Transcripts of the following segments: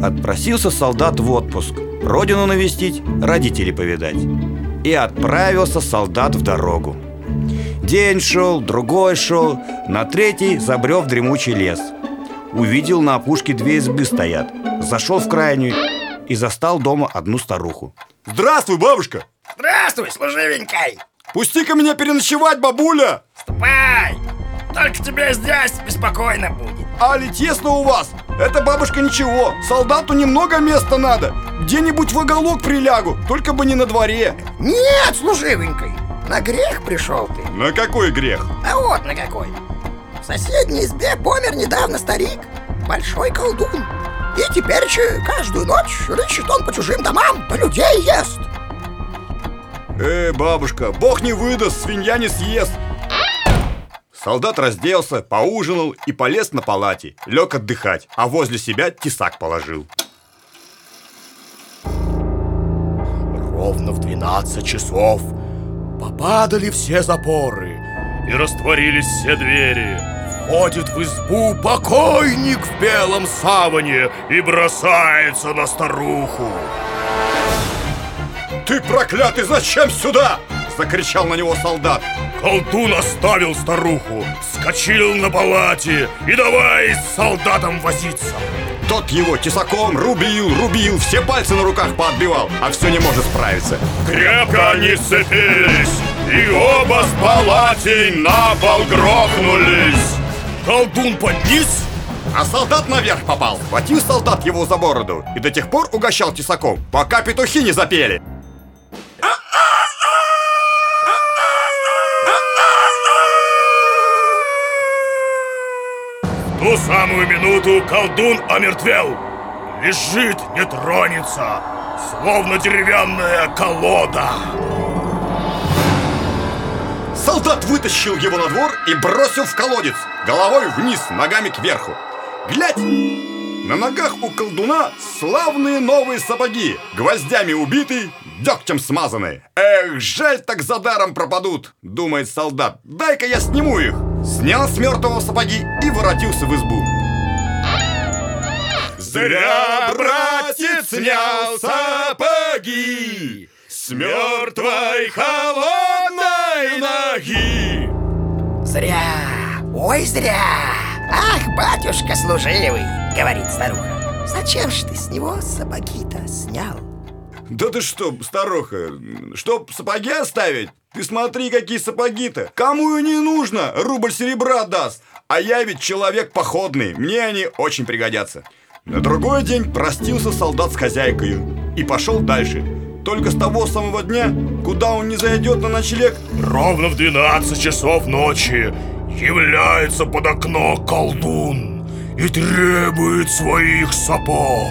Отпросился солдат в отпуск, родину навестить, родителей повидать. И отправился солдат в дорогу. День шел, другой шел, на третий забрел в дремучий лес. Увидел на опушке 2 избы стоят. Зашел в крайнюю и застал дома одну старуху. Здравствуй, бабушка! Здравствуй, служивенькой! Пусти-ка меня переночевать, бабуля! Ступай! Только тебе здесь беспокойно будет. Али тесно у вас? Это, бабушка, ничего. Солдату немного места надо. Где-нибудь в уголок прилягу, только бы не на дворе. Нет, служивенькой, на грех пришел ты. На какой грех? А вот на какой. В соседней избе помер недавно старик, большой колдун. И теперь каждую ночь рыщет он по чужим домам, по людей ест. Бабушка, бог не выдаст, свинья не съест. Солдат разделся, поужинал и полез на палате. Лег отдыхать, а возле себя тесак положил. Ровно в 12 часов попадали все запоры и растворились все двери. Входит в избу покойник в белом саване и бросается на старуху. Ты проклятый, зачем сюда? Закричал на него солдат. Колдун оставил старуху, вскочил на палате и давай с солдатом возиться. Тот его тесаком рубил, все пальцы на руках поотбивал, а все не может справиться. Крепко они сцепились, и оба с палатей на пол грохнулись. Колдун подниз, а солдат наверх попал. Схватил солдат его за бороду и до тех пор угощал тесаком, пока петухи не запели. В ту самую минуту колдун омертвел. Лежит, не тронется, словно деревянная колода. Солдат вытащил его на двор и бросил в колодец, головой вниз, ногами кверху. Глядь! На ногах у колдуна славные новые сапоги, гвоздями убитые, дегтем смазанные. Эх, жаль, так за даром пропадут, думает солдат. Дай-ка я сниму их. Снял с мертвого сапоги и воротился в избу. Зря, братец, снял сапоги с мертвой холодной ноги. Зря, ой, зря. Ах, батюшка служивый, говорит старуха, зачем ж ты с него сапоги-то снял? Да ты что, старуха, чтоб сапоги оставить? Ты смотри, какие сапоги-то. Кому и не нужно, рубль серебра даст. А я ведь человек походный, мне они очень пригодятся. На другой день простился солдат с хозяйкою и пошел дальше. Только с того самого дня, куда он не зайдет на ночлег, ровно в 12 часов ночи является под окно колдун и требует своих сапог.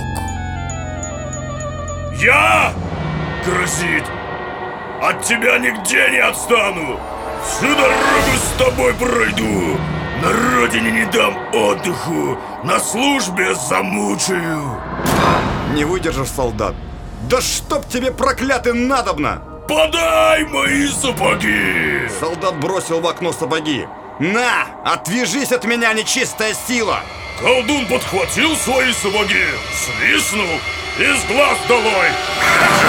Я, грозит, от тебя нигде не отстану. Всю дорогу с тобой пройду. На родине не дам отдыху, на службе замучаю. Не выдержав солдат: да чтоб тебе, проклятый, надобно! Подай мои сапоги! Солдат бросил в окно сапоги. На, отвяжись от меня, нечистая сила! Колдун подхватил свои сапоги, свистнул и с глаз долой.